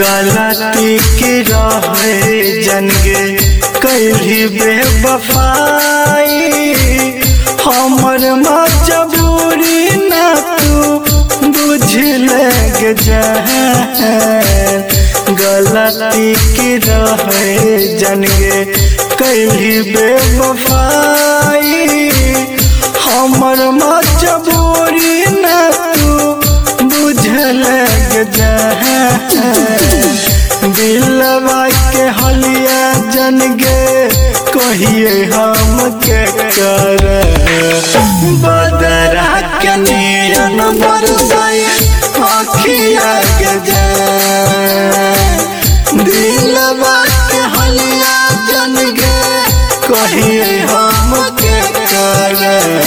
गलती की रहे जनगे कैली बेवफाई हमर मजबूरी ना तू बुझ लग जान गलती की रहे जनगे कैली बेवफाई हमर मजबूरी ना तू बुझ लग जान दिलवा के हलिया जनगे कहिए हम के कर बदरा के नियन बरसाई आँखिया के जान दिलवा के हलिया जनगे कहिए हम के कर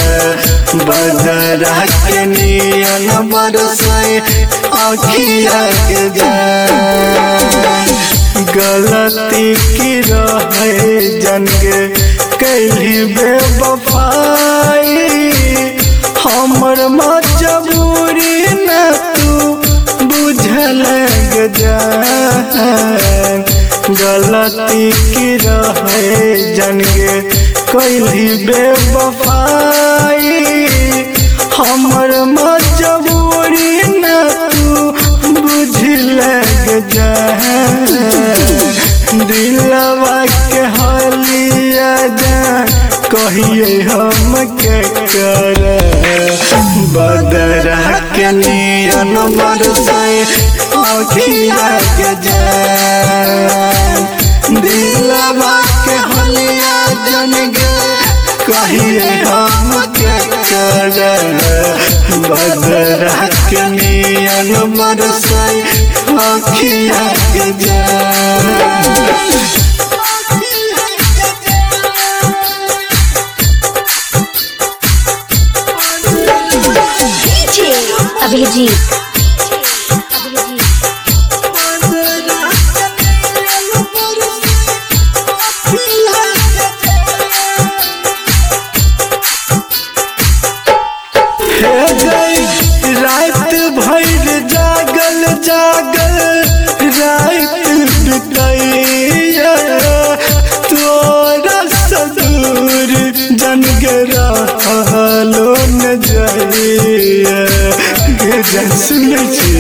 बदरा के नियन बरसाई आँखिया के जान गलती की रहे जनगे कैली बेवफाई हमर मजबूरी ना तू बुझ लग जान गलती की रहे जनगे कैली बेवफाई हमर मजबूरी ना तू बुझ लग जान दिलवा के हलिया जान कहिए हम के कर बदरा के नियन बरसाई आँखिया के जान दिलवा के हलिया जनगे कहिए हम के कर बदरा के नियन बरसाई आँखिया के जान अभिजीत रात भर जागल जागल रात बितैया तोरा सदूर जनगे रहलो न जाइया सुन छी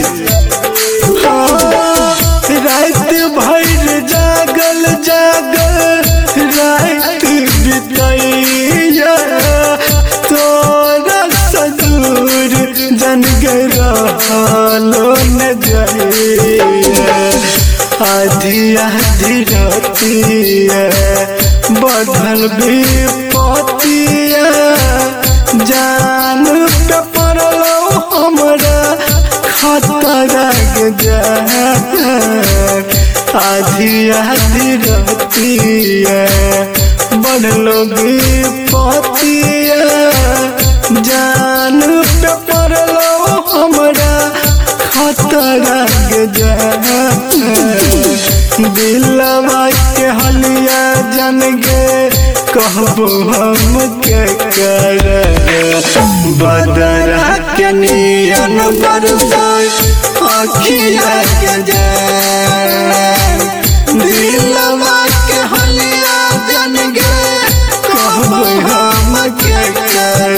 रात भर जागल जागल रात बितैया तोरा सदूर जनगे रहलो न जाइया आधी आधी रातिया बढ़ल विपतिया जान पे पड़लो हमरा खतरा के जान आधी आधी रातिया बढ़लो विपतिया जान पे पड़लो हमरा खतरा के जान दिलवा के हलिया जनगे कहबो हम के कर बदरा के नियन बरसाई आँखिया के जान दिलवा के हलिया जनगे कहबो हम के कर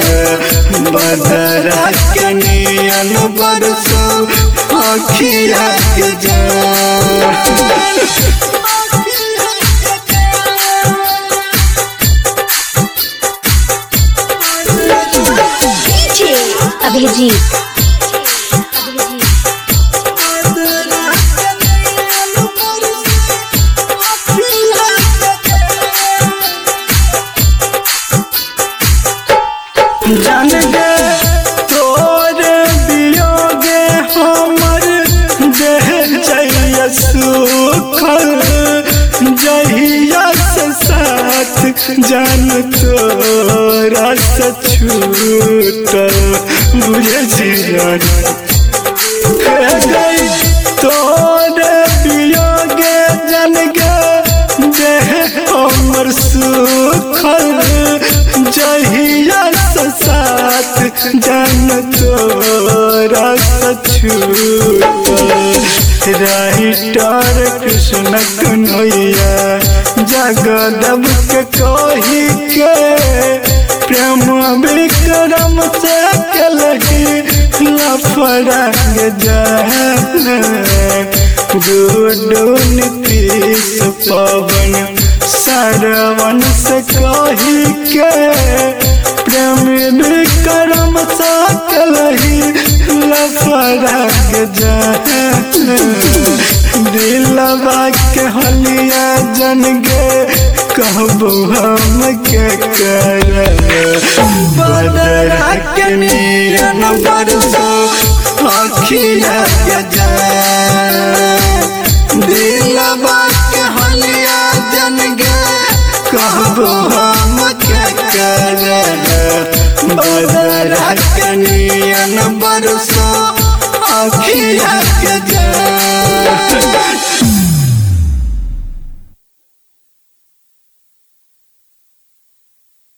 बदरा के नियन बरसाई आँखिया के जान अभिजीत जनगे तोर वियोगे हमर देह जइया सुखल जहिया से साथ जान तोरा से छूटल बुझे जीवन तोर वियोगे जनगे देह हमर सुखल जहिया से साथ जान तोरा से छूटल राइटर कृष्ण कन्हैया जगदब के कही के प्रेम विक्रम से कलही लफड़ांग जाने गुड्डू नीतीश पवन श्रवण से कही के प्रेम विक्रम से कलही लफड़ांग जाने दिलवा के हलिया जन गे कहबो हम के करे बदरा के नियन बरसो अखिया के जाए दिलवा के हलिया जन गे कहबो हम के करे बदरा के नियन बरसो अखिया के जाए।